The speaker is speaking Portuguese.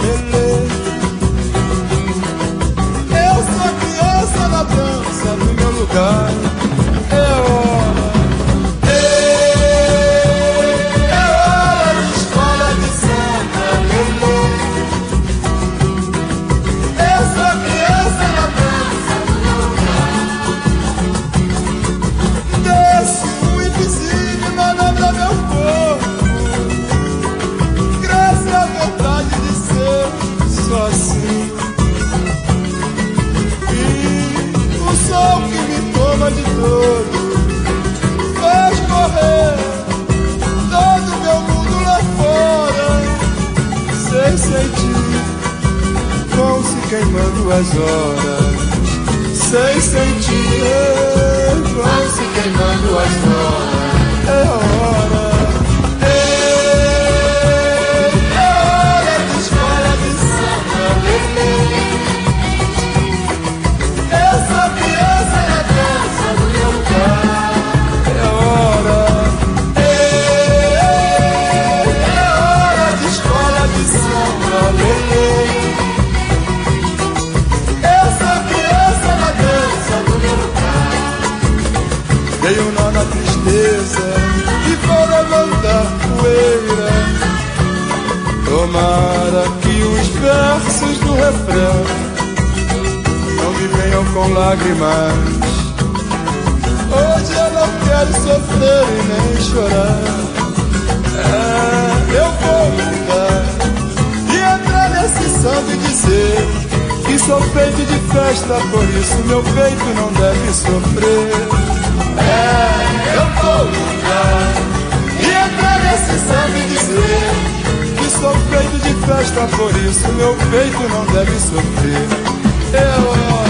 lelê. Eu sou criança na dança do meu lugar. É hora, é hora de escola de samba, lelê. Eu sou criança na dança do meu lugar. Desce o invisível, manobra meu corpo. Cresce a vontade de ser só assim. E o sol que me toma de todo faz morrer todo meu mundo lá fora. Sem sentir, vão se queimando as horas. Sem sentir, vão se queimando as horas. É hora, é hora de escola de samba, lelê. Eu sou criança na dança do meu lugar. É hora, é hora de escola de samba, lelê. Eu sou criança na dança do meu lugar. Dei um nó na tristeza e vou levantar poeira. Tomara que os versos do refrão não me venham com lágrimas. Hoje eu não quero sofrer e nem chorar. Eu vou mudar e entrar nesse samba e dizer que sou feito de festa, por isso meu peito não deve sofrer. Eu vou mudar e entrar nesse samba e dizer que sou feito de festa, por isso meu peito não deve sofrer.